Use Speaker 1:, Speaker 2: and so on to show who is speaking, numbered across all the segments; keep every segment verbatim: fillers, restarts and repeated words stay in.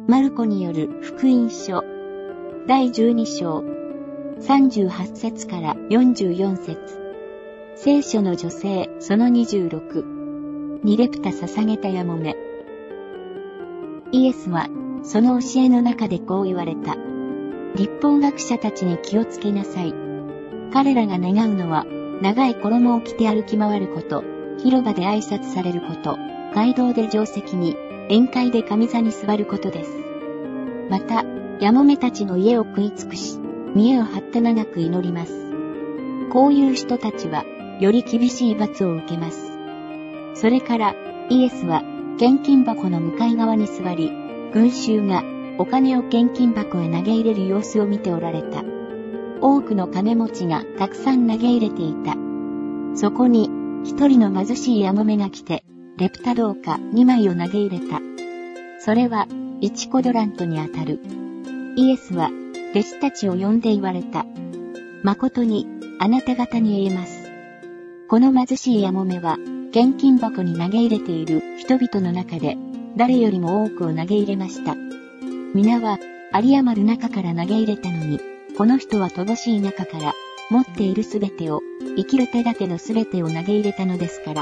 Speaker 1: マルコによる福音書だいじゅうに章さんじゅうはち節からよんじゅうよん節。聖書の女性そのにじゅうろく。にレプタ捧げたやもめ。イエスはその教えの中でこう言われた。律法学者たちに気をつけなさい。彼らが願うのは長い衣を着て歩き回ること、広場で挨拶されること、街道で定石に、宴会で上座に座ることです。また、やもめたちの家を食い尽くし、見栄を張って長く祈ります。こういう人たちは、より厳しい罰を受けます。それから、イエスは、献金箱の向かい側に座り、群衆が、お金を献金箱へ投げ入れる様子を見ておられた。多くの金持ちがたくさん投げ入れていた。そこに、一人の貧しいやもめが来て、レプタ銅貨にまいを投げ入れた。それは、一コドラントにあたる。イエスは、弟子たちを呼んで言われた。誠に、あなた方に言えます。この貧しいやもめは、献金箱に投げ入れている人々の中で、誰よりも多くを投げ入れました。皆は、有り余る中から投げ入れたのに、この人は乏しい中から、持っているすべてを、生きる手立てのすべてを投げ入れたのですから。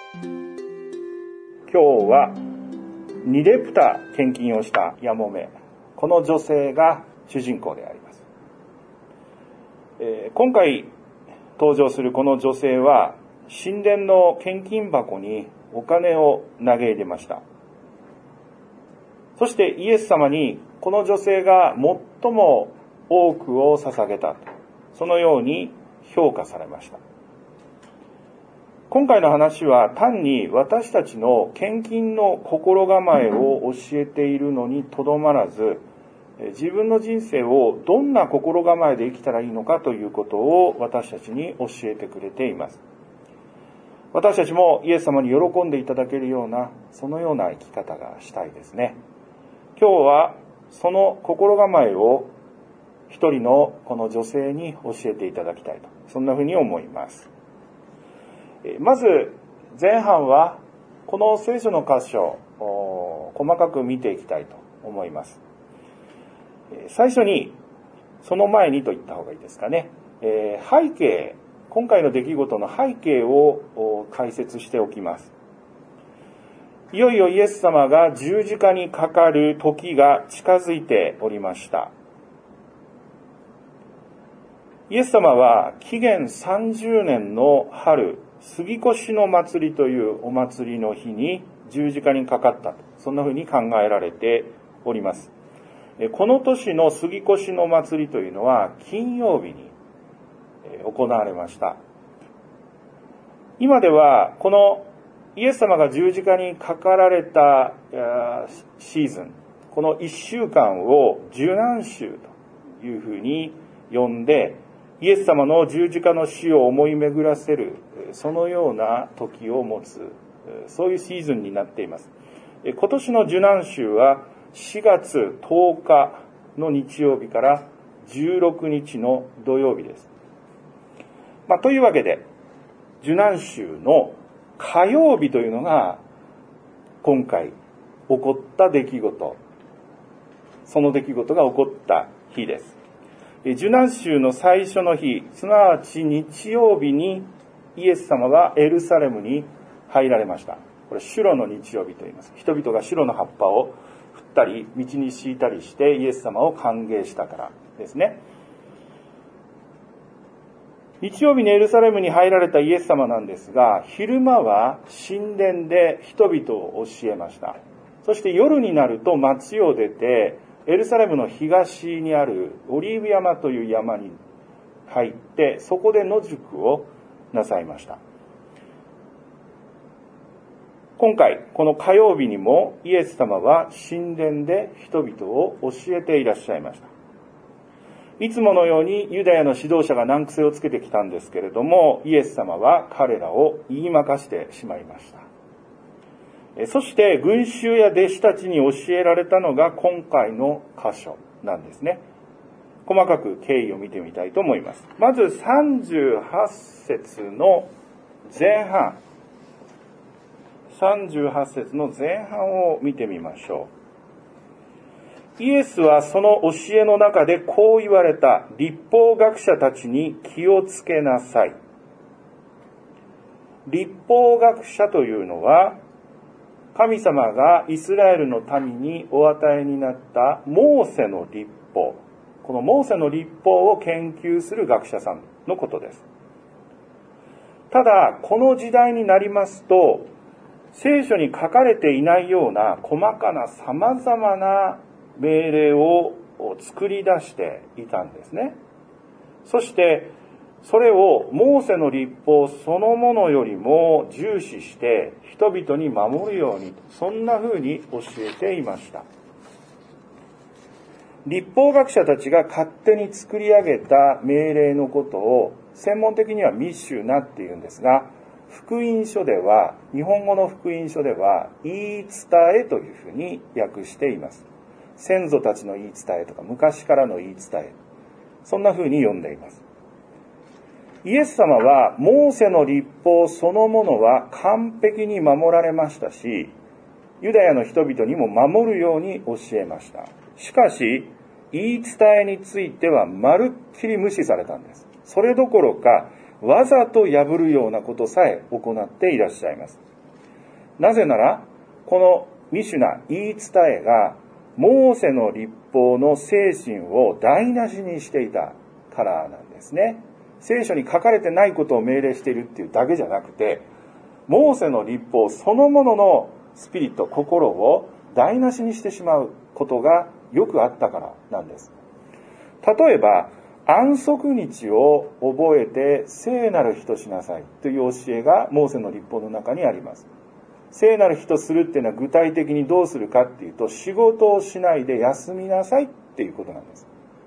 Speaker 2: 今日は、にレプタ献金をしたやもめ、この女性が主人公であります。えー、今回登場するこの女性は、神殿の献金箱にお金を投げ入れました。そしてイエス様にこの女性が最も多くを捧げた。そのように評価されました。今回の話は単に私たちの献金の心構えを教えているのにとどまらず、自分の人生をどんな心構えで生きたらいいのかということを私たちに教えてくれています。私たちもイエス様に喜んでいただけるような、そのような生き方がしたいですね。今日はその心構えを一人のこの女性に教えていただきたいと、そんなふうに思います。まず前半はこの聖書の箇所を細かく見ていきたいと思います。最初にその前にと言った方がいいですかね、背景、今回の出来事の背景を解説しておきます。いよいよイエス様が十字架にかかる時が近づいておりました。イエス様は紀元さんじゅうねんの春、杉越の祭りというお祭りの日に十字架にかかったと、そんなふうに考えられております。この年の杉越の祭りというのは金曜日に行われました。今ではこのイエス様が十字架にかかられたシーズン、この一週間を受難週というふうに呼んで、イエス様の十字架の死を思い巡らせる、そのような時を持つ、そういうシーズンになっています。今年の受難週はしがつとおかの日曜日からじゅうろくにちの土曜日です。まあ、というわけで、受難週の火曜日というのが今回起こった出来事、その出来事が起こった日です。受難週の最初の日、すなわち日曜日にイエス様はエルサレムに入られました。これシュロの日曜日と言います。人々がシュロの葉っぱを振ったり道に敷いたりしてイエス様を歓迎したからですね。日曜日にエルサレムに入られたイエス様なんですが、昼間は神殿で人々を教えました。そして夜になると町を出て、エルサレムの東にあるオリーブ山という山に入って、そこで野宿をなさいました。今回、この火曜日にもイエス様は神殿で人々を教えていらっしゃいました。いつものようにユダヤの指導者が難癖をつけてきたんですけれども、イエス様は彼らを言いまかしてしまいました。そして群衆や弟子たちに教えられたのが今回の箇所なんですね。細かく経緯を見てみたいと思います。まずさんじゅうはち節の前半、さんじゅうはち節の前半を見てみましょイエスはその教えの中でこう言われた。律法学者たちに気をつけなさい。律法学者というのは、神様がイスラエルの民にお与えになったモーセの律法。このモーセの律法を研究する学者さんのことです。ただ、この時代になりますと、聖書に書かれていないような細かな様々な命令を作り出していたんですね。そして、それをモーセの律法そのものよりも重視して人々に守るように、そんな風に教えていました。律法学者たちが勝手に作り上げた命令のことを専門的にはミシュナっていうんですが、福音書では、日本語の福音書では言い伝えというふうに訳しています。先祖たちの言い伝えとか昔からの言い伝え、そんなふうに読んでいます。イエス様はモーセの律法そのものは完璧に守られましたし、ユダヤの人々にも守るように教えました。しかし言い伝えについてはまるっきり無視されたんです。それどころかわざと破るようなことさえ行っていらっしゃいます。なぜならこのミシュナ、言い伝えがモーセの律法の精神を台無しにしていたからなんですね。聖書に書かれてないことを命令しているっていうだけじゃなくて、モーセの律法そのもののスピリット、心を台無しにしてしまうことがよくあったからなんです。例えば、安息日を覚えて聖なる日としなさいという教えがモーセの律法の中にあります。聖なる日とするっていうのは具体的にどうするかっていうと、仕事をしないで休みなさいっていうことなんです。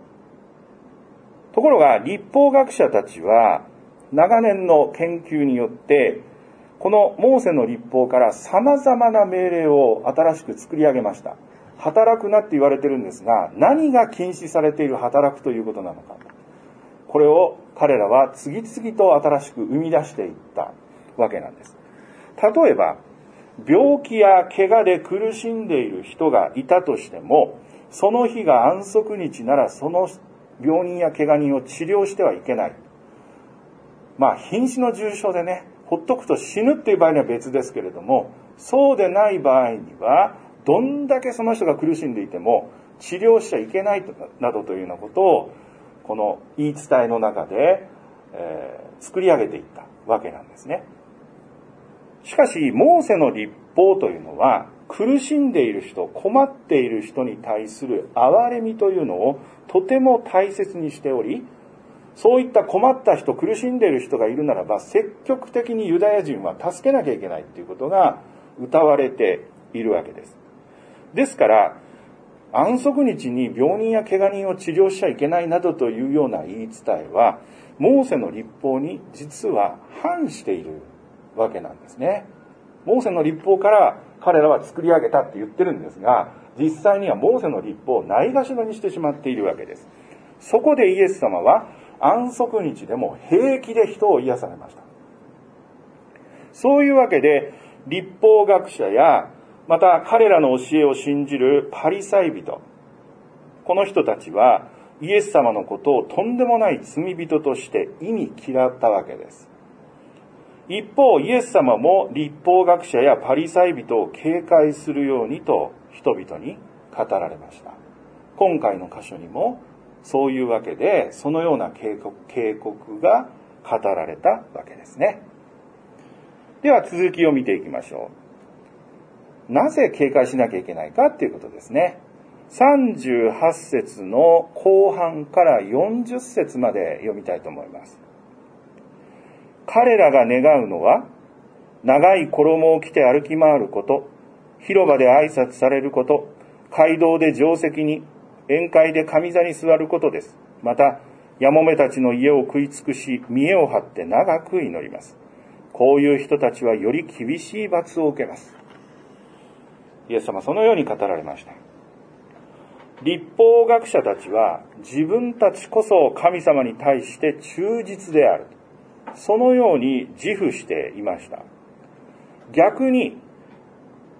Speaker 2: ところが律法学者たちは長年の研究によってこのモーセの律法から様々な命令を新しく作り上げました。働くなって言われてるんですが、何が禁止されている働くということなのか、これを彼らは次々と新しく生み出していったわけなんです。例えば病気や怪我で苦しんでいる人がいたとしても、その日が安息日ならその病人や怪我人を治療してはいけない。まあ瀕死の重症でね、ほっとくと死ぬっていう場合には別ですけれども、そうでない場合にはどんだけその人が苦しんでいても治療しちゃいけないなどというようなことをこの言い伝えの中で、えー、作り上げていったわけなんですね。しかしモーセの律法というのは苦しんでいる人、困っている人に対する憐れみというのをとても大切にしており、そういった困った人、苦しんでいる人がいるならば積極的にユダヤ人は助けなきゃいけないということが謳われているわけです。ですから安息日に病人や怪我人を治療しちゃいけないなどというような言い伝えはモーセの律法に実は反しているわけなんですね。モーセの律法から彼らは作り上げたって言ってるんですが、実際にはモーセの律法をないがしろにしてしまっているわけです。そこでイエス様は安息日でも平気で人を癒されました。そういうわけで律法学者やまた彼らの教えを信じるパリサイ人、この人たちはイエス様のことをとんでもない罪人として忌み嫌ったわけです。一方イエス様も律法学者やパリサイ人を警戒するようにと人々に語られました。今回の箇所にもそういうわけでそのような警告、警告が語られたわけですね。では続きを見ていきましょう。なぜ警戒しなきゃいけないかっていうことですね。さんじゅうはち節の後半からよんじゅっ節まで読みたいと思います。彼らが願うのは、長い衣を着て歩き回ること、広場で挨拶されること、街道で定石に、宴会で上座に座ることです。また、やもめたちの家を食い尽くし、見栄を張って長く祈ります。こういう人たちはより厳しい罰を受けます。イエス様はそのように語られました。律法学者たちは自分たちこそ神様に対して忠実である。そのように自負していました。逆に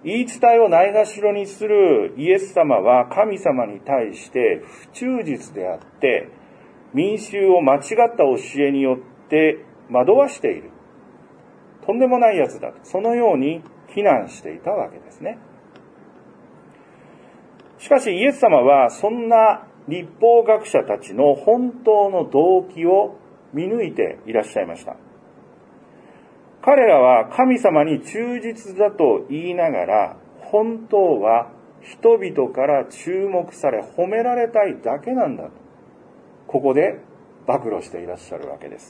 Speaker 2: 言い伝えをないがしろにするイエス様は神様に対して不忠実であって、民衆を間違った教えによって惑わしている。とんでもないやつだと。そのように非難していたわけですね。しかしイエス様はそんな律法学者たちの本当の動機を見抜いていらっしゃいました。彼らは神様に忠実だと言いながら、本当は人々から注目され褒められたいだけなんだと、ここで暴露していらっしゃるわけです。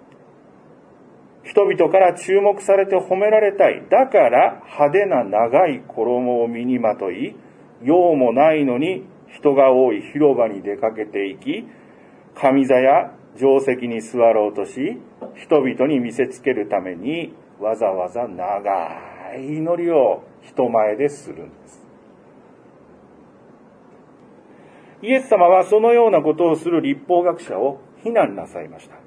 Speaker 2: 人々から注目されて褒められたい。だから派手な長い衣を身にまとい、用もないのに人が多い広場に出かけていき、上座や定席に座ろうとし、人々に見せつけるためにわざわざ長い祈りを人前でするんです。イエス様はそのようなことをする律法学者を非難なさいました。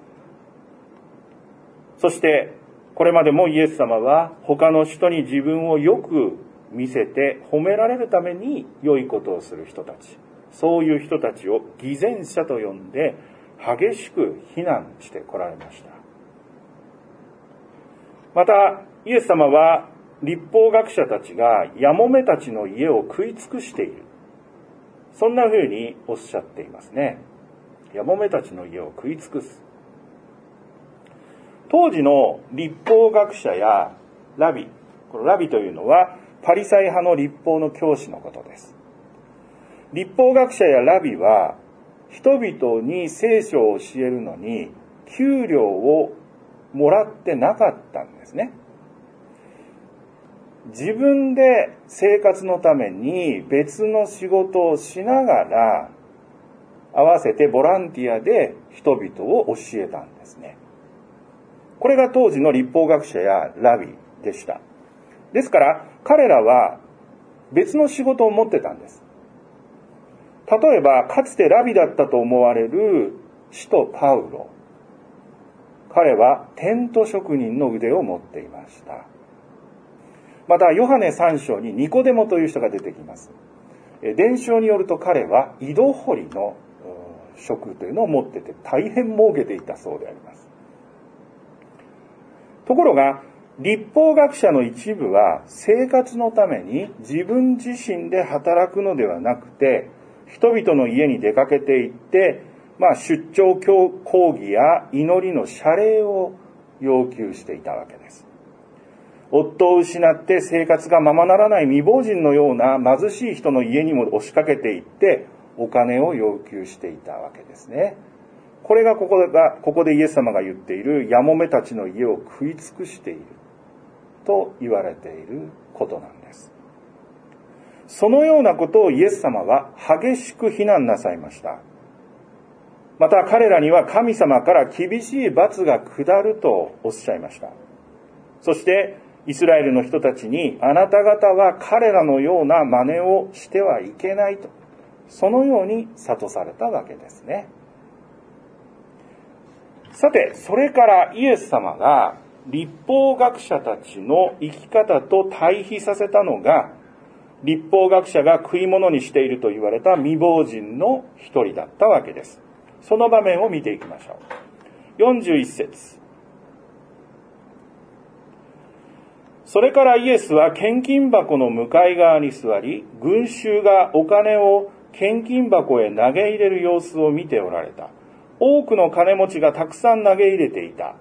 Speaker 2: そしてこれまでもイエス様は他の人に自分をよく見せて褒められるために良いことをする人たち、そういう人たちを偽善者と呼んで激しく非難してこられました。またイエス様は律法学者たちがやもめたちの家を食い尽くしている、そんな風におっしゃっていますね。やもめたちの家を食い尽くす。当時の律法学者やラビ、このラビというのはパリサイ派の律法の教師のことです。律法学者やラビは人々に聖書を教えるのに給料をもらってなかったんですね。自分で生活のために別の仕事をしながら、合わせてボランティアで人々を教えたんですね。これが当時の律法学者やラビでした。ですから彼らは別の仕事を持ってたんです。例えばかつてラビだったと思われる使徒パウロ、彼はテント職人の腕を持っていました。またヨハネさん章にニコデモという人が出てきます。伝承によると彼は井戸掘りの職というのを持ってて大変儲けていたそうであります。ところが律法学者の一部は生活のために自分自身で働くのではなくて、人々の家に出かけていって、まあ、出張講義や祈りの謝礼を要求していたわけです。夫を失って生活がままならない未亡人のような貧しい人の家にも押しかけていってお金を要求していたわけですね。これがここがここでイエス様が言っているやもめたちの家を食い尽くしていると言われていることなんです。そのようなことをイエス様は激しく非難なさいました。また彼らには神様から厳しい罰が下るとおっしゃいました。そしてイスラエルの人たちに、あなた方は彼らのような真似をしてはいけないと、そのように諭されたわけですね。さて、それからイエス様が律法学者たちの生き方と対比させたのが、律法学者が食い物にしていると言われた未亡人の一人だったわけです。その場面を見ていきましょう。よんじゅういち節。それからイエスは献金箱の向かい側に座り、群衆がお金を献金箱へ投げ入れる様子を見ておられた。多くの金持ちがたくさん投げ入れていた。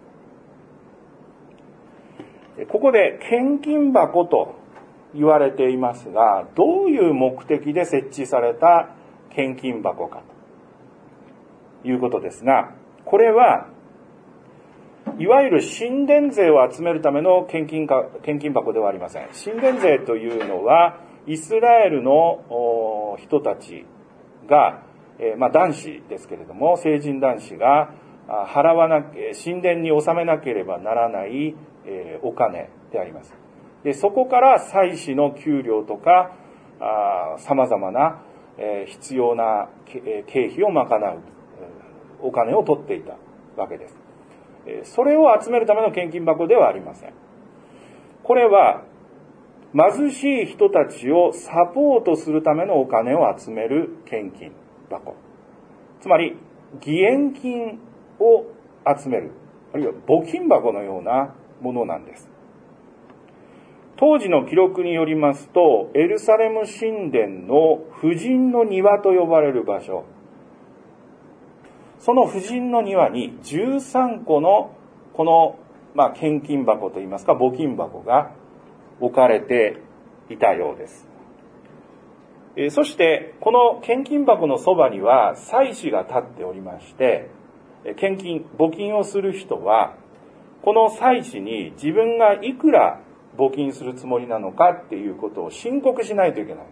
Speaker 2: ここで献金箱と言われていますが、どういう目的で設置された献金箱かということですが、これはいわゆる神殿税を集めるための献金か、献金箱ではありません。神殿税というのはイスラエルの人たちが、えー、まあ男子ですけれども、成人男子が払わな神殿に納めなければならない、えー、お金であります。で、そこから祭司の給料とかさまざまな、えー、必要な経費を賄うお金を取っていたわけです。それを集めるための献金箱ではありません。これは貧しい人たちをサポートするためのお金を集める献金箱。つまり、義援金を集める、あるいは募金箱のようなものなんです。当時の記録によりますと、エルサレム神殿の婦人の庭と呼ばれる場所、その婦人の庭にじゅうさんこのこの、まあ、献金箱といいますか募金箱が置かれていたようです。えー、そしてこの献金箱のそばには祭司が立っておりまして、献金募金をする人はこの祭司に自分がいくら募金するつもりなのかっていうことを申告しないといけない。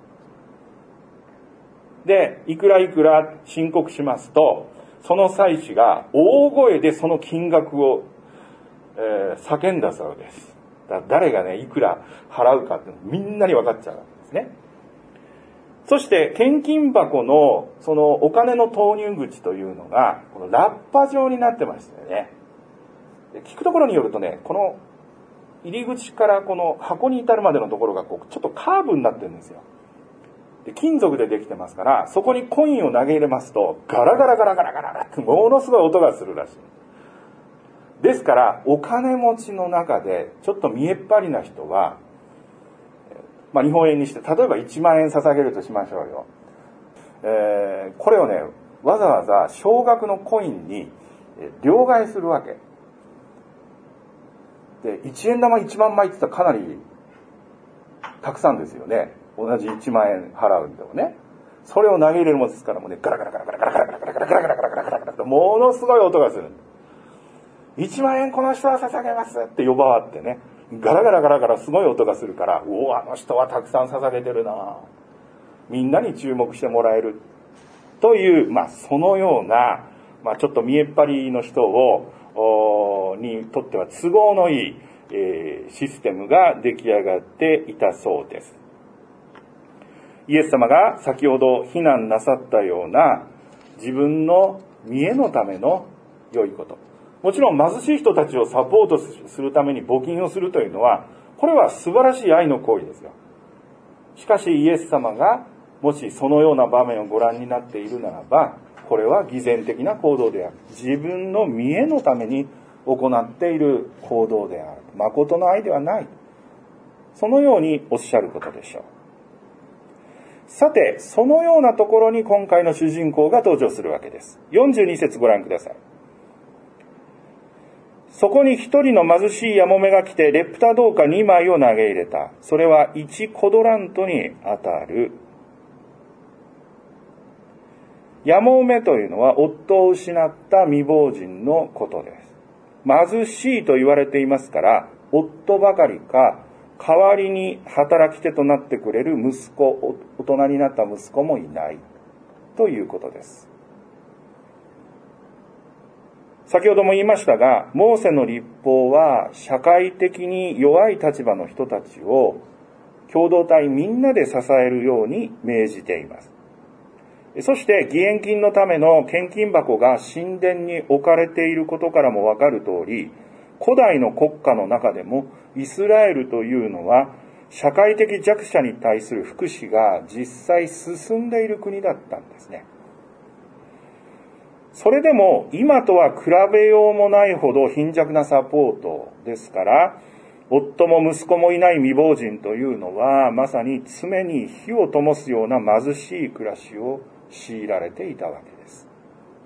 Speaker 2: で、いくらいくら申告しますと、その祭司が大声でその金額を、えー、叫んだそうです。だから誰がね、いくら払うかってみんなに分かっちゃうわけですね。そして献金箱のそのお金の投入口というのがこのラッパ状になってましたよね。聞くところによるとね、この入り口からこの箱に至るまでのところがこうちょっとカーブになってるんですよ。で、金属でできてますから、そこにコインを投げ入れますとガラガラガラガラガラガラってものすごい音がするらしい。ですからお金持ちの中でちょっと見えっ張りな人は、まあ、日本円にして例えばいちまんえん捧げるとしましょうよ。えー、これをね、わざわざ少額のコインに両替するわけで、いちえん玉いちまんまいって言ったらかなりたくさんですよね。同じいちまんえん払うんでもね。それを投げ入れるものですから、もうね、ガラガラガラガラガラガラガラガラガラガラガラガラガラガラガラとものすごい音がする。いちまんえんこの人は捧げますって呼ばわってね、ガラガラガラガラすごい音がするから、おお、あの人はたくさん捧げてるな、みんなに注目してもらえるという、まあそのような、まあちょっと見えっ張りの人をにとっては都合のいい、えー、システムが出来上がっていたそうです。イエス様が先ほど非難なさったような自分の見栄のための良いこと、もちろん貧しい人たちをサポートするために募金をするというのは、これは素晴らしい愛の行為ですよ。しかしイエス様がもしそのような場面をご覧になっているならば、これは偽善的な行動である。自分の見栄のために行っている行動である。誠の愛ではない。そのようにおっしゃることでしょう。さて、そのようなところに今回の主人公が登場するわけです。よんじゅうに節ご覧ください。そこに一人の貧しいやもめが来て、レプタ銅貨にまいを投げ入れた。それはいちコドラントに当たる。やもめというのは夫を失った未亡人のことです。貧しいと言われていますから、夫ばかりか、代わりに働き手となってくれる息子、大人になった息子もいないということです。先ほども言いましたが、モーセの律法は社会的に弱い立場の人たちを共同体みんなで支えるように命じています。そして義援金のための献金箱が神殿に置かれていることからもわかる通り、古代の国家の中でもイスラエルというのは社会的弱者に対する福祉が実際進んでいる国だったんですね。それでも今とは比べようもないほど貧弱なサポートですから、夫も息子もいない未亡人というのはまさに常に火を灯すような貧しい暮らしを強いられていたわけです。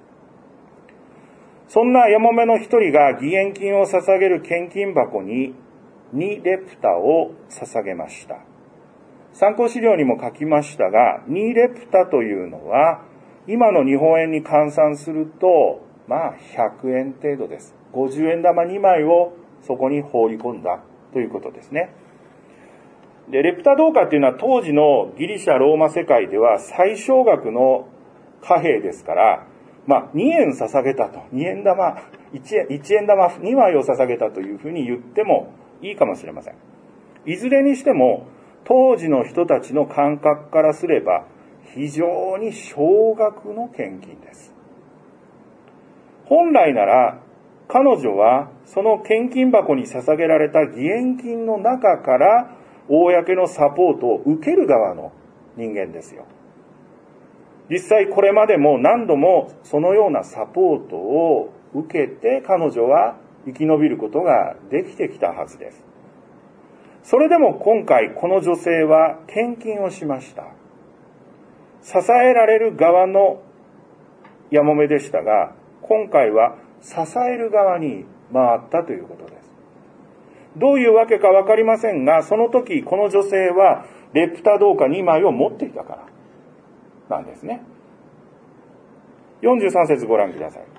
Speaker 2: そんなやもめの一人が義援金を捧げる献金箱ににレプタを捧げました。参考資料にも書きましたが、にレプタというのは今の日本円に換算するとまあひゃくえん程度です。ごじゅうえん玉にまいをそこに放り込んだということですね。で、レプタ銅貨っていうのは当時のギリシャローマ世界では最小額の貨幣ですから、まあにえん捧げたと、にえん玉、いちえん、いちえん玉にまいを捧げたというふうに言ってもいいかもしれません。いずれにしても当時の人たちの感覚からすれば非常に少額の献金です。本来なら彼女はその献金箱に捧げられた義援金の中から公のサポートを受ける側の人間ですよ。実際これまでも何度もそのようなサポートを受けて彼女は生き延びることができてきたはずです。それでも今回この女性は献金をしました。支えられる側のやもめでしたが、今回は支える側に回ったということです。どういうわけかわかりませんが、その時この女性はレプタ銅貨にまいを持っていたからなんですね。よんじゅうさん節ご覧くださ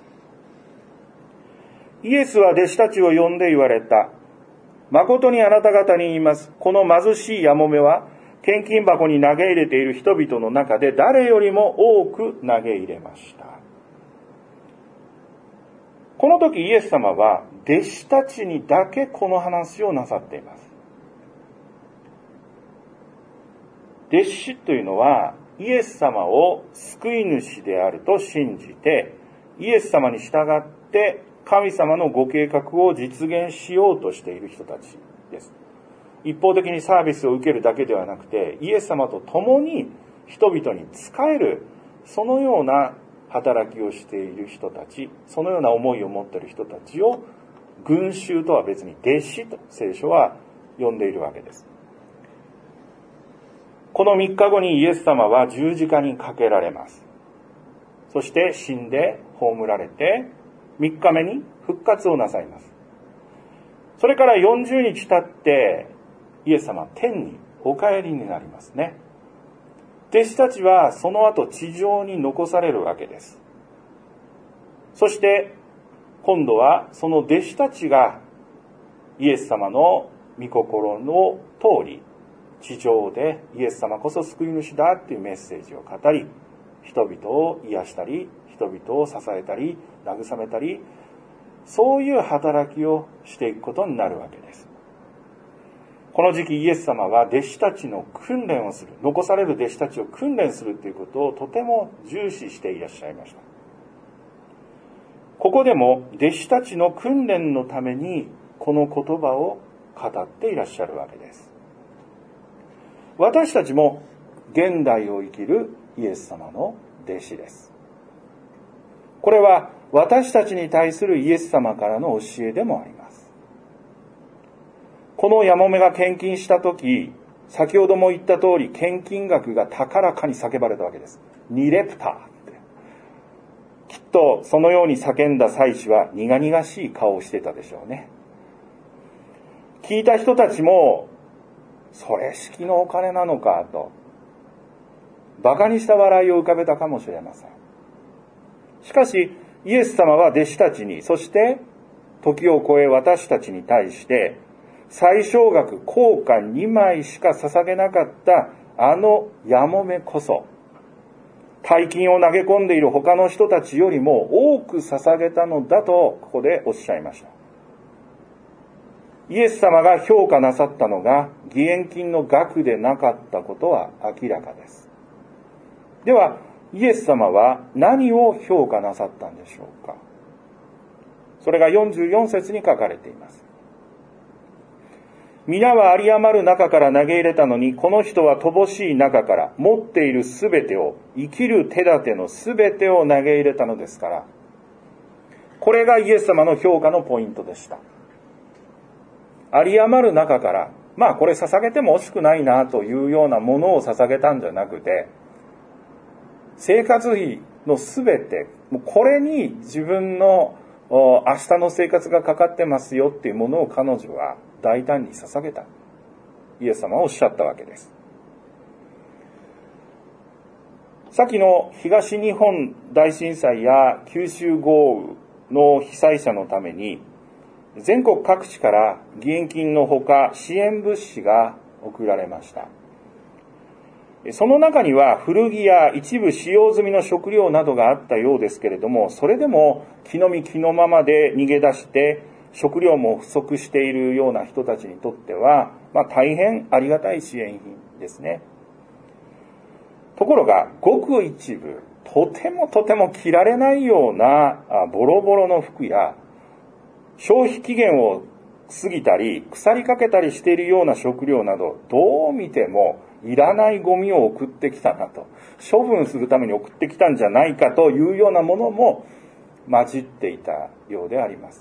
Speaker 2: い。イエスは弟子たちを呼んで言われた。誠にあなた方に言います。この貧しいやもめは献金箱に投げ入れている人々の中で誰よりも多く投げ入れました。この時イエス様は弟子たちにだけこの話をなさっています。弟子というのはイエス様を救い主であると信じて、イエス様に従って神様のご計画を実現しようとしている人たちです。一方的にサービスを受けるだけではなくて、イエス様と共に人々に仕える、そのような働きをしている人たち、そのような思いを持っている人たちを群衆とは別に弟子と聖書は呼んでいるわけです。このみっかごにイエス様は十字架にかけられます。そして死んで葬られてみっかめに復活をなさいます。それからよんじゅうにち経ってイエス様は天にお帰りになりますね。弟子たちはその後地上に残されるわけです。そして今度はその弟子たちがイエス様の御心の通り地上でイエス様こそ救い主だっていうメッセージを語り、人々を癒したり人々を支えたり慰めたり、そういう働きをしていくことになるわけです。この時期イエス様は弟子たちの訓練をする、残される弟子たちを訓練するということをとても重視していらっしゃいました。ここでも弟子たちの訓練のためにこの言葉を語っていらっしゃるわけです。私たちも現代を生きるイエス様の弟子です。これは私たちに対するイエス様からの教えでもあります。このやもめが献金したとき、先ほども言った通り献金額が高らかに叫ばれたわけです。にレプターって。きっとそのように叫んだ祭司は苦々しい顔をしてたでしょうね。聞いた人たちもそれ式のお金なのかと馬鹿にした笑いを浮かべたかもしれません。しかしイエス様は弟子たちに、そして時を超え私たちに対して最小額硬貨にまいしか捧げなかったあのやもめこそ大金を投げ込んでいる他の人たちよりも多く捧げたのだとここでおっしゃいました。イエス様が評価なさったのが義援金の額でなかったことは明らかです。ではイエス様は何を評価なさったんでしょうか。それがよんじゅうよん節に書かれています。皆は有り余る中から投げ入れたのに、この人は乏しい中から持っているすべてを、生きる手立てのすべてを投げ入れたのですから、これがイエス様の評価のポイントでした。有り余る中から、まあこれ捧げても惜しくないなというようなものを捧げたんじゃなくて、生活費のすべて、もうこれに自分の明日の生活がかかってますよっていうものを彼女は大胆に捧げた。イエス様はおっしゃったわけです。先の東日本大震災や九州豪雨の被災者のために、全国各地から義援金のほか支援物資が送られました。その中には古着や一部使用済みの食料などがあったようですけれども、それでも気の身気のままで逃げ出して食料も不足しているような人たちにとっては、まあ、大変ありがたい支援品ですね。ところがごく一部、とてもとても着られないようなボロボロの服や消費期限を過ぎたり、腐りかけたりしているような食料など、どう見てもいらないゴミを送ってきたなと、処分するために送ってきたんじゃないかというようなものも混じっていたようであります。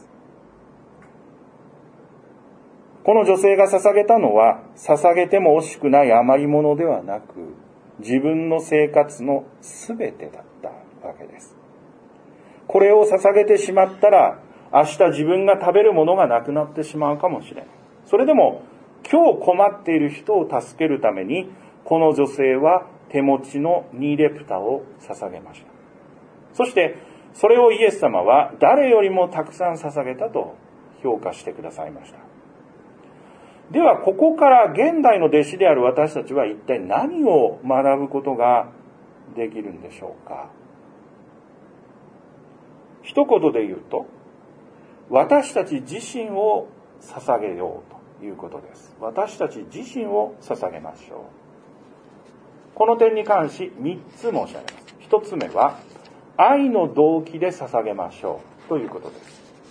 Speaker 2: この女性が捧げたのは、捧げても惜しくない余り物ではなく、自分の生活のすべてだったわけです。これを捧げてしまったら、明日自分が食べるものがなくなってしまうかもしれない。それでも、今日困っている人を助けるために、この女性は手持ちのにレプタを捧げました。そして、それをイエス様は誰よりもたくさん捧げたと評価してくださいました。では、ここから現代の弟子である私たちは一体何を学ぶことができるんでしょうか。一言で言うと、私たち自身を捧げようということです。私たち自身を捧げましょう。この点に関し三つ申し上げます。一つ目は、愛の動機で捧げましょうということです。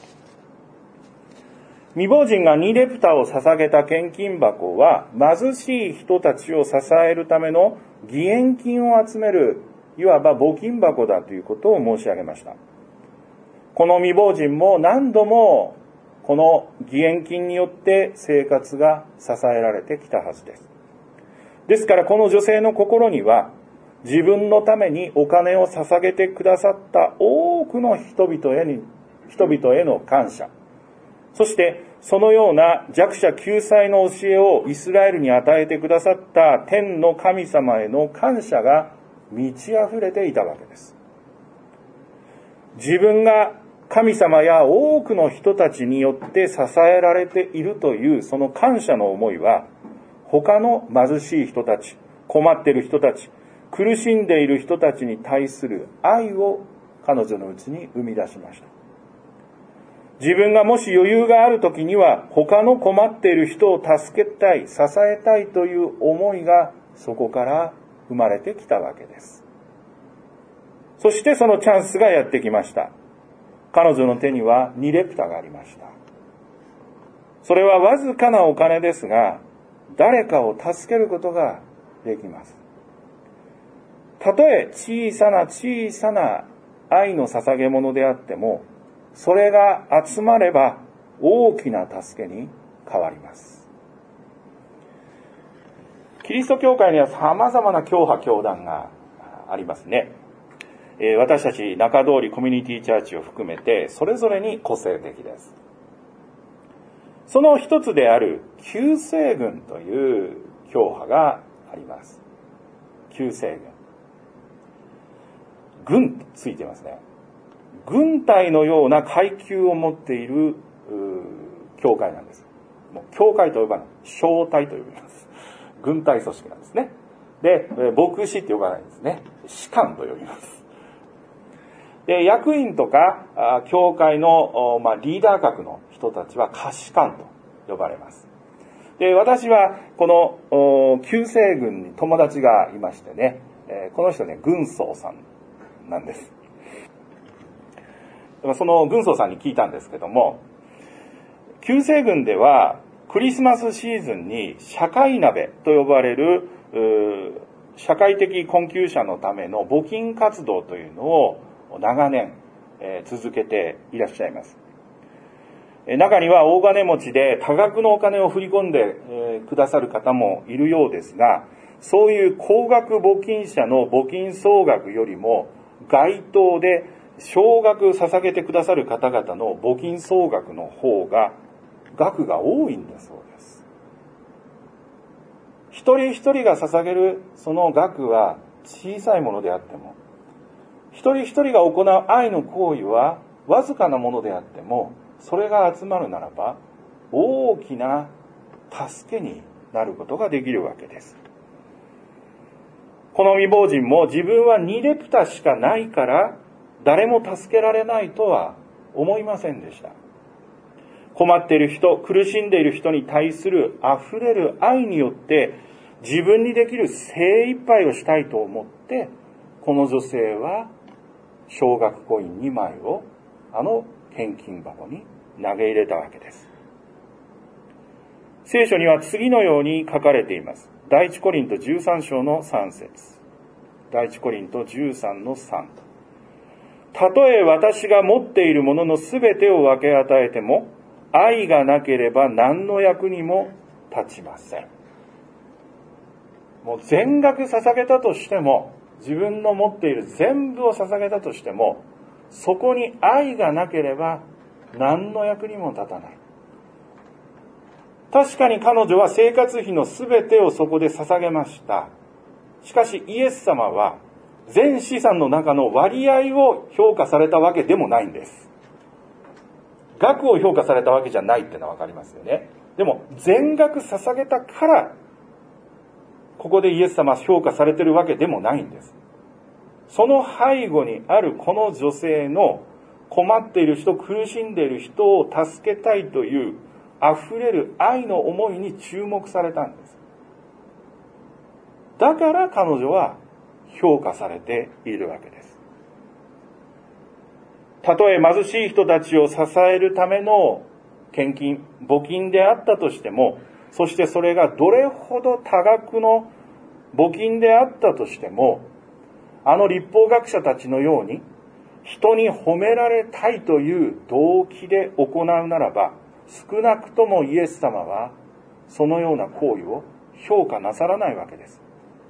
Speaker 2: 未亡人がにレプタを捧げた献金箱は、貧しい人たちを支えるための義援金を集める、いわば募金箱だということを申し上げました。この未亡人も何度もこの義援金によって生活が支えられてきたはずです。ですからこの女性の心には、自分のためにお金を捧げてくださった多くの人々へに、人々への感謝、そしてそのような弱者救済の教えをイスラエルに与えてくださった天の神様への感謝が満ち溢れていたわけです。自分が神様や多くの人たちによって支えられているというその感謝の思いは、他の貧しい人たち、困っている人たち、苦しんでいる人たちに対する愛を彼女のうちに生み出しました。自分がもし余裕があるときには、他の困っている人を助けたい、支えたいという思いがそこから生まれてきたわけです。そしてそのチャンスがやってきました。彼女の手にはにレプタがありました。それはわずかなお金ですが、誰かを助けることができます。たとえ小さな小さな愛の捧げ物であっても、それが集まれば大きな助けに変わります。キリスト教会には様々な教派教団がありますね。えー、私たち中通りコミュニティチャーチを含めてそれぞれに個性的です。その一つである救世軍という教派があります。救世軍。軍とついてますね。軍隊のような階級を持っている教会なんです。もう教会と呼ばない。小隊と呼びます。軍隊組織なんですね。で、牧師って呼ばないんですね。士官と呼びます。で、役員とか、教会の、まあ、リーダー格の人たちは下士官と呼ばれます。で、私はこの救世軍に友達がいましてね、この人ね、軍曹さんなんです。その軍曹さんに聞いたんですけども、救世軍ではクリスマスシーズンに社会鍋と呼ばれる社会的困窮者のための募金活動というのを長年続けていらっしゃいます。中には大金持ちで多額のお金を振り込んでくださる方もいるようですが、そういう高額募金者の募金総額よりも街頭で少額捧げてくださる方々の募金総額の方が額が多いんだそうです。一人一人が捧げるその額は小さいものであっても、一人一人が行う愛の行為はわずかなものであっても、それが集まるならば大きな助けになることができるわけです。この未亡人も自分はにレプタしかないから誰も助けられないとは思いませんでした。困っている人、苦しんでいる人に対する溢れる愛によって自分にできる精一杯をしたいと思って、この女性は少額コインにまいをあの献金箱に投げ入れたわけです。 聖書には次のように書かれています。第一コリントじゅうさん章のさん節。第一コリントじゅうさんのさん。たとえ私が持っているもののすべてを分け与えても、愛がなければ何の役にも立ちません。もう全額捧げたとしても、自分の持っている全部を捧げたとしても、そこに愛がなければ何の役にも立たない。確かに彼女は生活費のすべてをそこで捧げました。しかしイエス様は全資産の中の割合を評価されたわけでもないんです。額を評価されたわけじゃないってのはわかりますよね。でも全額捧げたからここでイエス様は評価されているわけでもないんです。その背後にあるこの女性の困っている人、苦しんでいる人を助けたいという溢れる愛の思いに注目されたんです。だから彼女は評価されているわけです。たとえ貧しい人たちを支えるための献金、募金であったとしても、そしてそれがどれほど多額の募金であったとしても、あの律法学者たちのように人に褒められたいという動機で行うならば、少なくともイエス様はそのような行為を評価なさらないわけです。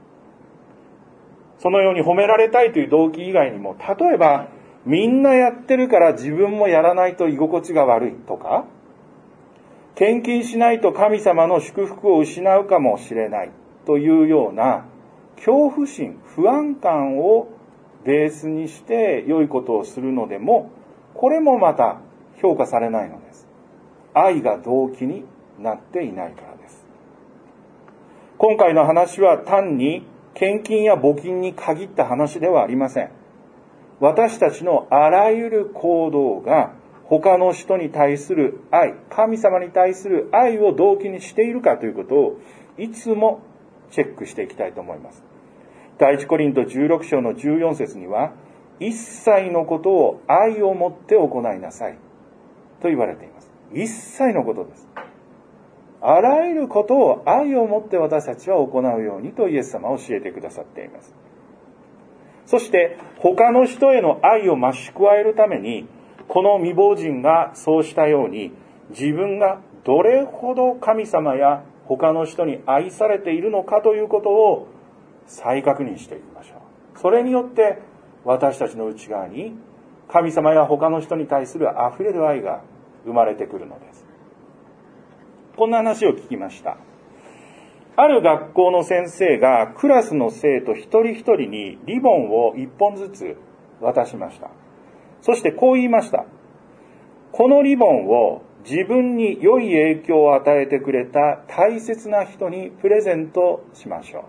Speaker 2: そのように褒められたいという動機以外にも、例えばみんなやってるから自分もやらないと居心地が悪いとか、献金しないと神様の祝福を失うかもしれないというような恐怖心、不安感をベースにして良いことをするのでも、これもまた評価されないのです。愛が動機になっていないからです。今回の話は単に献金や募金に限った話ではありません。私たちのあらゆる行動が他の人に対する愛、神様に対する愛を動機にしているかということをいつもチェックしていきたいと思います。第一コリントじゅうろく章のじゅうよん節には、一切のことを愛をもって行いなさいと言われています。一切のことです。あらゆることを愛をもって私たちは行うようにとイエス様は教えてくださっています。そして他の人への愛を増し加えるために、この未亡人がそうしたように、自分がどれほど神様や他の人に愛されているのかということを再確認していきましょう。それによって私たちの内側に神様や他の人に対する溢れる愛が生まれてくるのです。こんな話を聞きました。ある学校の先生がクラスの生徒一人一人にリボンを一本ずつ渡しました。そしてこう言いました。このリボンを自分に良い影響を与えてくれた大切な人にプレゼントしましょう。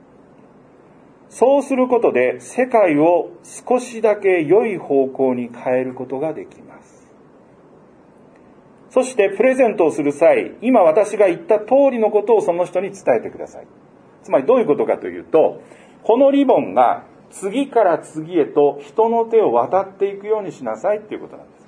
Speaker 2: そうすることで世界を少しだけ良い方向に変えることができます。そしてプレゼントをする際、今私が言った通りのことをその人に伝えてください。つまりどういうことかというと、このリボンが次から次へと人の手を渡っていくようにしなさいっていうことなんです。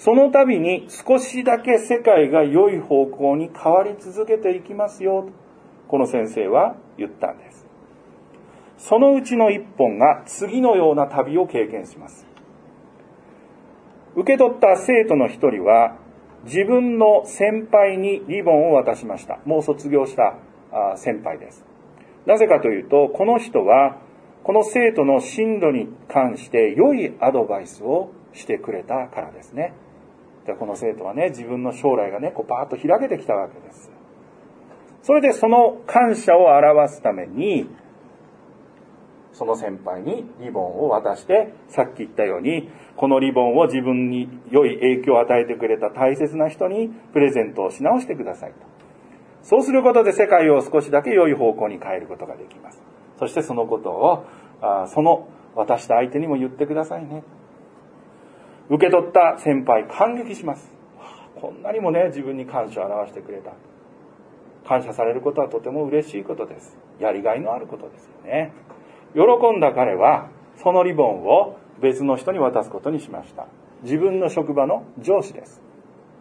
Speaker 2: その度に少しだけ世界が良い方向に変わり続けていきますよ、この先生は言ったんです。そのうちの一本が次のような旅を経験します。受け取った生徒の一人は自分の先輩にリボンを渡しました。もう卒業した先輩です。なぜかというと、この人はこの生徒の進路に関して良いアドバイスをしてくれたからですね。でこの生徒はね、自分の将来がね、こうバーッと開けてきたわけです。それでその感謝を表すために、その先輩にリボンを渡して、さっき言ったように、このリボンを自分に良い影響を与えてくれた大切な人にプレゼントをし直してくださいと。そうすることで世界を少しだけ良い方向に変えることができます。そしてそのことを、あその渡した相手にも言ってくださいね。受け取った先輩、感激します。こんなにもね、自分に感謝を表してくれた。感謝されることはとても嬉しいことです。やりがいのあることですよね。喜んだ彼はそのリボンを別の人に渡すことにしました。自分の職場の上司です。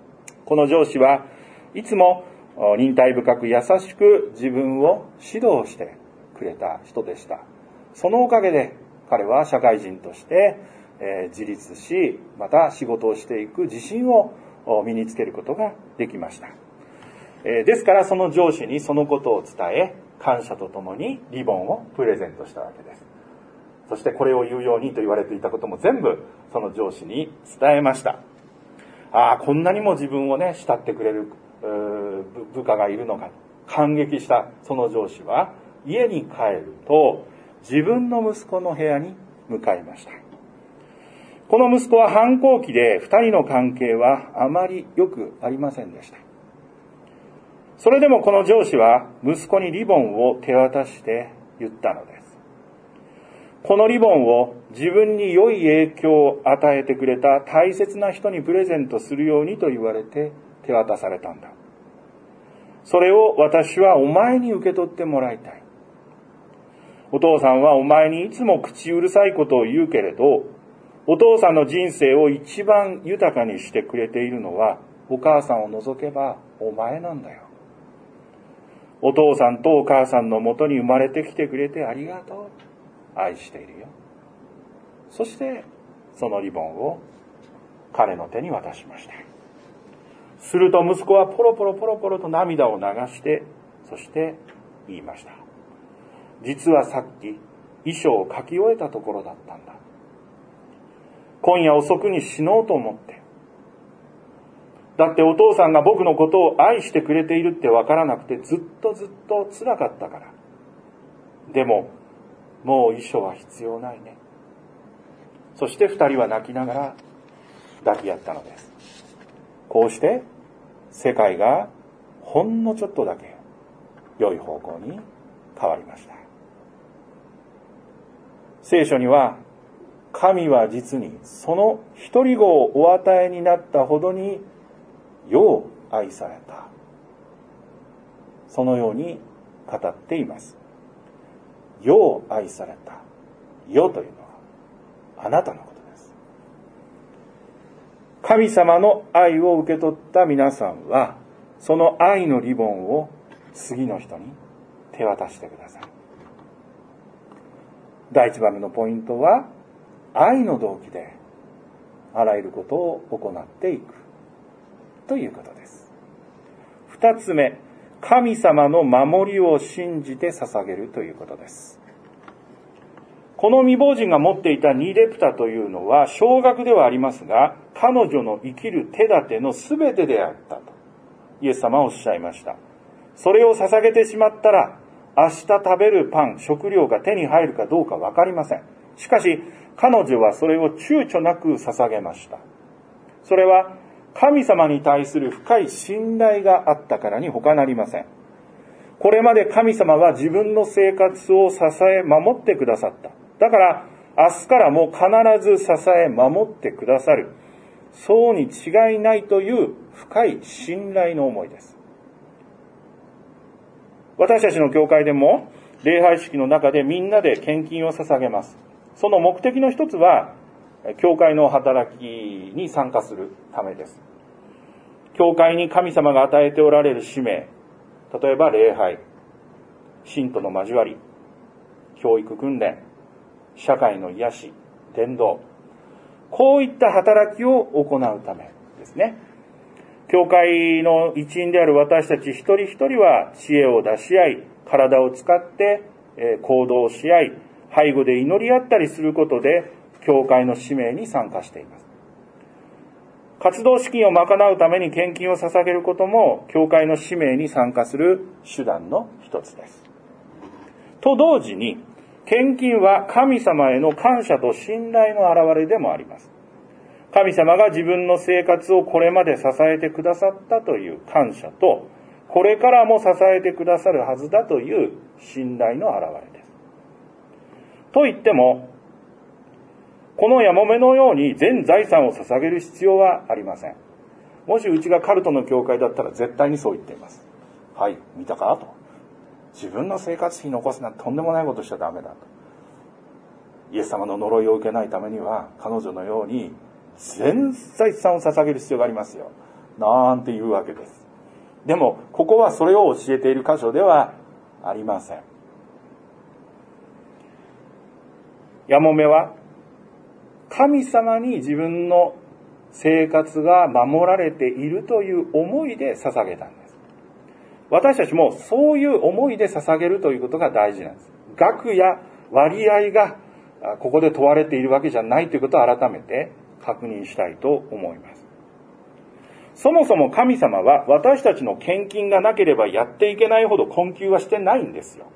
Speaker 2: この上司はいつも忍耐深く優しく自分を指導してくれた人でした。そのおかげで彼は社会人として、えー、自立し、また仕事をしていく自信を身につけることができました。えー、ですからその上司にそのことを伝え、感謝とともにリボンをプレゼントしたわけです。そしてこれを言うようにと言われていたことも全部その上司に伝えました。ああ、こんなにも自分をね、慕ってくれる部下がいるのか。感激したその上司は家に帰ると自分の息子の部屋に向かいました。この息子は反抗期で二人の関係はあまり良くありませんでした。それでもこの上司は息子にリボンを手渡して言ったのです。このリボンを自分に良い影響を与えてくれた大切な人にプレゼントするようにと言われて手渡されたんだ。それを私はお前に受け取ってもらいたい。お父さんはお前にいつも口うるさいことを言うけれど、お父さんの人生を一番豊かにしてくれているのはお母さんを除けばお前なんだよ。お父さんとお母さんのもとに生まれてきてくれてありがとう。愛しているよ。そしてそのリボンを彼の手に渡しました。すると息子はポロポロポロポロと涙を流して、そして言いました。実はさっき遺書を書き終えたところだったんだ。今夜遅くに死のうと思って。だってお父さんが僕のことを愛してくれているってわからなくてずっとずっと辛かったから。でももう遺書は必要ないね。そして二人は泣きながら抱き合ったのです。こうして世界がほんのちょっとだけ良い方向に変わりました。聖書には神は実にその一人子をお与えになったほどによう愛された。そのように語っています。よう愛された。よというのはあなたのことです。神様の愛を受け取った皆さんは、その愛のリボンを次の人に手渡してください。第一番目のポイントは、愛の動機であらゆることを行っていくということです。二つ目、神様の守りを信じて捧げるということです。この未亡人が持っていたニレプタというのは少額ではありますが、彼女の生きる手立てのすべてであったとイエス様はおっしゃいました。それを捧げてしまったら、明日食べるパン、食料が手に入るかどうかわかりません。しかし彼女はそれを躊躇なく捧げました。それは神様に対する深い信頼があったからに他なりません。これまで神様は自分の生活を支え守ってくださった。だから明日からも必ず支え守ってくださる。そうに違いないという深い信頼の思いです。私たちの教会でも礼拝式の中でみんなで献金を捧げます。その目的の一つは教会の働きに参加するためです。教会に神様が与えておられる使命、例えば礼拝、信徒の交わり、教育訓練、社会の癒し、伝道、こういった働きを行うためですね。教会の一員である私たち一人一人は知恵を出し合い、体を使って行動し合い、背後で祈り合ったりすることで教会の使命に参加しています。活動資金を賄うために献金を捧げることも教会の使命に参加する手段の一つです。と同時に、献金は神様への感謝と信頼の表れでもあります。神様が自分の生活をこれまで支えてくださったという感謝と、これからも支えてくださるはずだという信頼の表れです。と言っても、このヤモメのように全財産を捧げる必要はありません。もしうちがカルトの教会だったら絶対にそう言っています。はい、見たかと。自分の生活費残すなんてとんでもないことしちゃダメだと。イエス様の呪いを受けないためには彼女のように全財産を捧げる必要がありますよ。 なんて言うわけです。でもここはそれを教えている箇所ではありません。やもめは神様に自分の生活が守られているという思いで捧げたんです。私たちもそういう思いで捧げるということが大事なんです。額や割合がここで問われているわけじゃないということを改めて確認したいと思います。そもそも神様は私たちの献金がなければやっていけないほど困窮はしてないんですよ。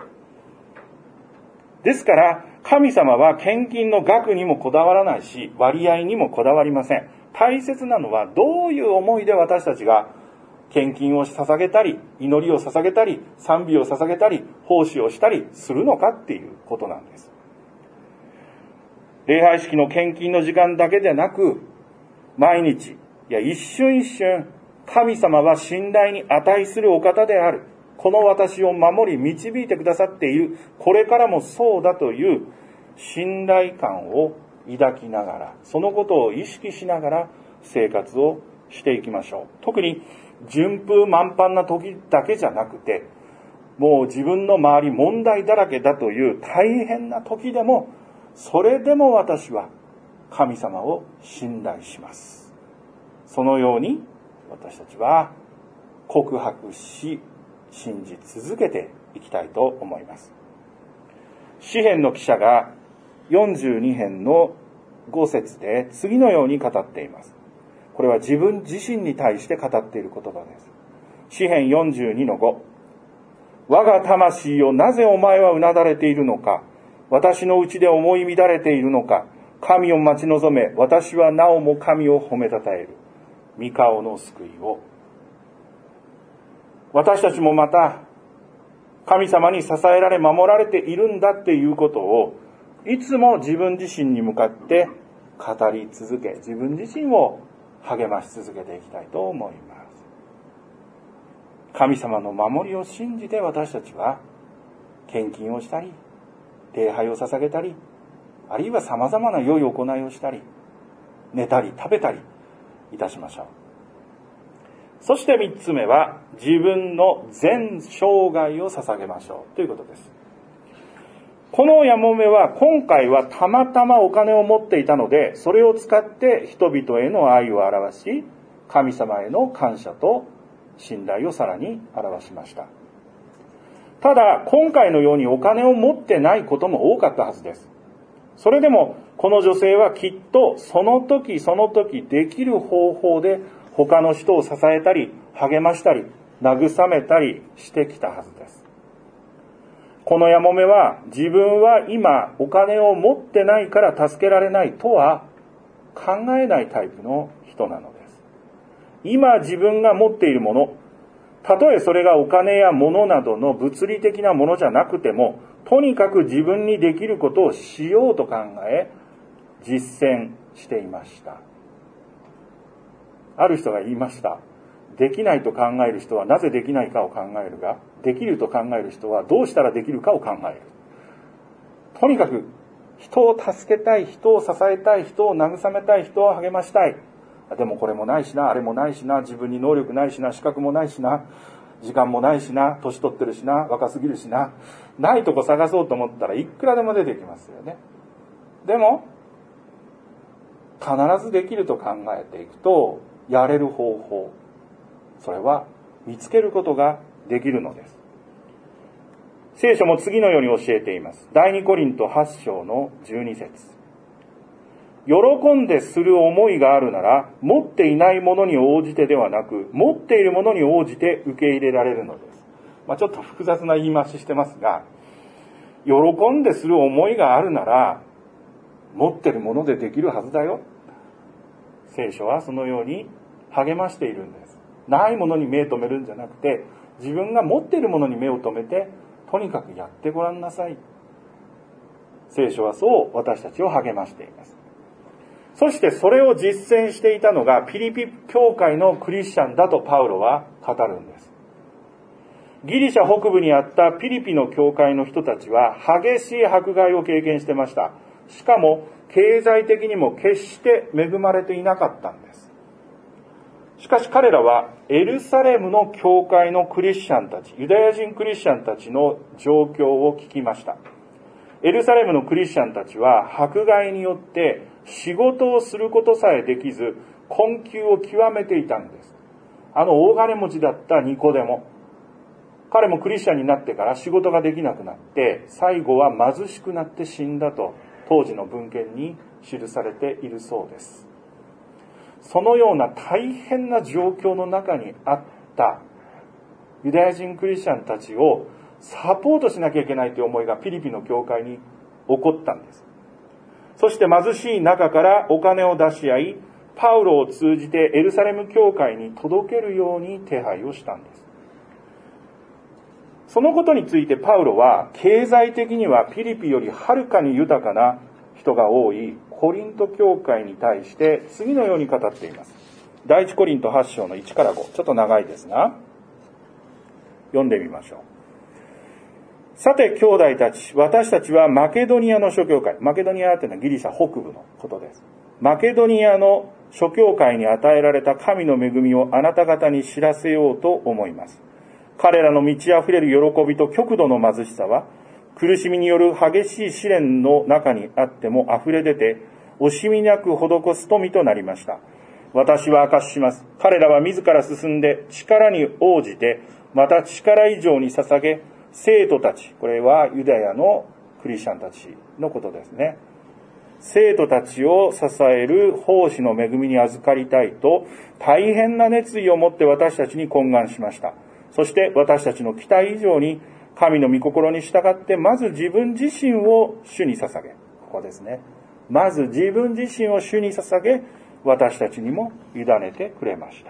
Speaker 2: ですから神様は献金の額にもこだわらないし、割合にもこだわりません。大切なのはどういう思いで私たちが献金を捧げたり、祈りを捧げたり、賛美を捧げたり、奉仕をしたりするのかっていうことなんです。礼拝式の献金の時間だけでなく、毎日、いや一瞬一瞬、神様は信頼に値するお方である。この私を守り導いてくださっている。これからもそうだという信頼感を抱きながら、そのことを意識しながら生活をしていきましょう。特に順風満帆な時だけじゃなくて、もう自分の周り問題だらけだという大変な時でも、それでも私は神様を信頼します。そのように私たちは告白し、信じ続けていきたいと思います。詩編の記者がよんじゅうに編のご節で次のように語っています。これは自分自身に対して語っている言葉です。詩編よんじゅうにのご。我が魂よ、なぜお前はうなだれているのか。私のうちで思い乱れているのか。神を待ち望め、私はなおも神を褒めたたえる。御顔の救いを。私たちもまた神様に支えられ守られているんだっていうことをいつも自分自身に向かって語り続け、自分自身を励まし続けていきたいと思います。神様の守りを信じて私たちは献金をしたり、礼拝を捧げたり、あるいは様々な良い行いをしたり、寝たり食べたりいたしましょう。そして三つ目は、自分の全生涯を捧げましょうということです。このやもめは今回はたまたまお金を持っていたので、それを使って人々への愛を表し、神様への感謝と信頼をさらに表しました。ただ、今回のようにお金を持ってないことも多かったはずです。それでも、この女性はきっとその時その時できる方法で他の人を支えたり、励ましたり、慰めたりしてきたはずです。このやもめは、自分は今お金を持ってないから助けられないとは考えないタイプの人なのです。今自分が持っているもの、たとえそれがお金や物などの物理的なものじゃなくても、とにかく自分にできることをしようと考え、実践していました。ある人が言いました。できないと考える人はなぜできないかを考えるが、できると考える人はどうしたらできるかを考える。とにかく人を助けたい、人を支えたい、人を慰めたい、人を励ましたい。でもこれもないしな、あれもないしな、自分に能力ないしな、資格もないしな、時間もないしな、年取ってるしな、若すぎるしな、ないとこ探そうと思ったらいくらでも出てきますよね。でも必ずできると考えていくと、やれる方法、それは見つけることができるのです。聖書も次のように教えています。第二コリントはち章のじゅうに節。喜んでする思いがあるなら、持っていないものに応じてではなく、持っているものに応じて受け入れられるのです。まあ、ちょっと複雑な言い回ししてますが、喜んでする思いがあるなら、持っているものでできるはずだよ。聖書はそのように励ましているんです。ないものに目を留めるんじゃなくて、自分が持っているものに目を留めて、とにかくやってごらんなさい。聖書はそう私たちを励ましています。そしてそれを実践していたのがピリピ教会のクリスチャンだとパウロは語るんです。ギリシャ北部にあったピリピの教会の人たちは激しい迫害を経験してました。しかも経済的にも決して恵まれていなかったんです。 しかし彼らはエルサレムの教会のクリスチャンたち、ユダヤ人クリスチャンたちの状況を聞きました。エルサレムのクリスチャンたちは迫害によって仕事をすることさえできず困窮を極めていたんです。あの大金持ちだったニコデモ、彼もクリスチャンになってから仕事ができなくなって最後は貧しくなって死んだと当時の文献に記されているそうです。そのような大変な状況の中にあったユダヤ人クリスチャンたちをサポートしなきゃいけないという思いがピリピの教会に起こったんです。そして貧しい中からお金を出し合い、パウロを通じてエルサレム教会に届けるように手配をしたんです。そのことについてパウロは経済的にはピリピよりはるかに豊かな人が多いコリント教会に対して次のように語っています。第一コリントはち章のいちからご、ちょっと長いですが読んでみましょう。さて兄弟たち、私たちはマケドニアの諸教会、マケドニアというのはギリシャ北部のことです。マケドニアの諸教会に与えられた神の恵みをあなた方に知らせようと思います。彼らの満ち溢れる喜びと極度の貧しさは苦しみによる激しい試練の中にあっても溢れ出て惜しみなく施す富となりました。私は証しします。彼らは自ら進んで力に応じてまた力以上に捧げ、生徒たち、これはユダヤのクリスチャンたちのことですね。生徒たちを支える奉仕の恵みに預かりたいと大変な熱意を持って私たちに懇願しました。そして私たちの期待以上に神の御心に従ってまず自分自身を主に捧げ、ここですね。まず自分自身を主に捧げ、私たちにも委ねてくれました。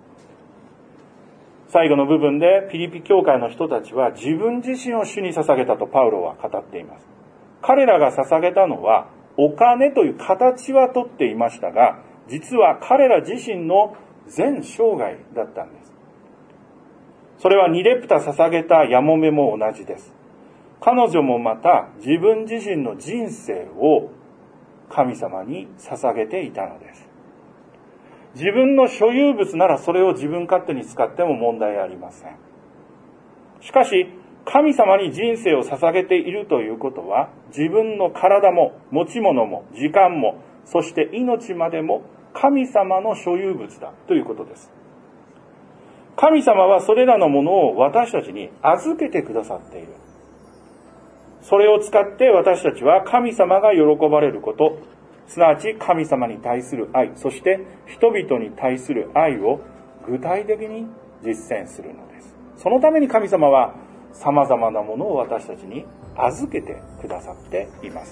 Speaker 2: 最後の部分でピリピ教会の人たちは自分自身を主に捧げたとパウロは語っています。彼らが捧げたのはお金という形はとっていましたが、実は彼ら自身の全生涯だったんです。それはニレプタ捧げたヤモメも同じです。彼女もまた自分自身の人生を神様に捧げていたのです。自分の所有物ならそれを自分勝手に使っても問題ありません。しかし、神様に人生を捧げているということは、自分の体も持ち物も時間も、そして命までも神様の所有物だということです。神様はそれらのものを私たちに預けてくださっている。それを使って私たちは神様が喜ばれること、すなわち神様に対する愛、そして人々に対する愛を具体的に実践するのです。そのために神様は様々なものを私たちに預けてくださっています。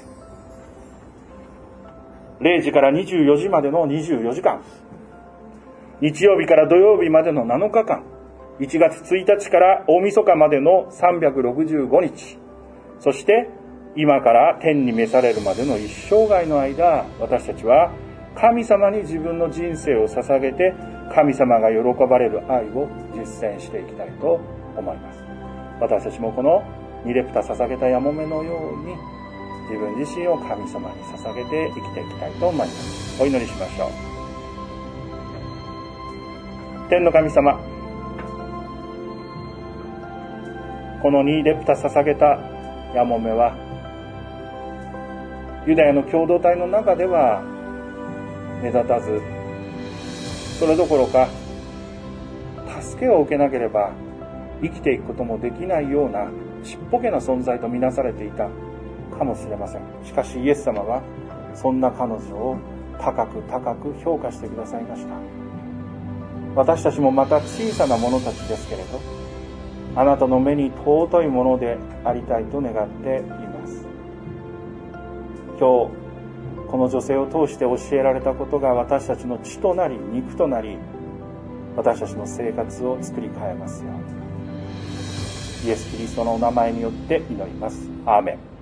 Speaker 2: れいじからにじゅうよじまでのにじゅうよじかん、日曜日から土曜日までのなのかかん、いちがつついたちから大晦日までのさんびゃくろくじゅうごにち、そして今から天に召されるまでの一生涯の間、私たちは神様に自分の人生を捧げて神様が喜ばれる愛を実践していきたいと思います。私たちもこのニレプタ捧げたヤモメのように自分自身を神様に捧げて生きていきたいと思います。お祈りしましょう。天の神様、このニレプタ捧げたヤモメはユダヤの共同体の中では目立たず、それどころか助けを受けなければ生きていくこともできないようなちっぽけな存在とみなされていたかもしれません。しかしイエス様はそんな彼女を高く高く評価してくださいました。私たちもまた小さな者たちですけれど、あなたの目に尊いものでありたいと願っています。今日この女性を通して教えられたことが私たちの血となり肉となり、私たちの生活を作り変えますように、イエス・キリストのお名前によって祈ります。アーメン。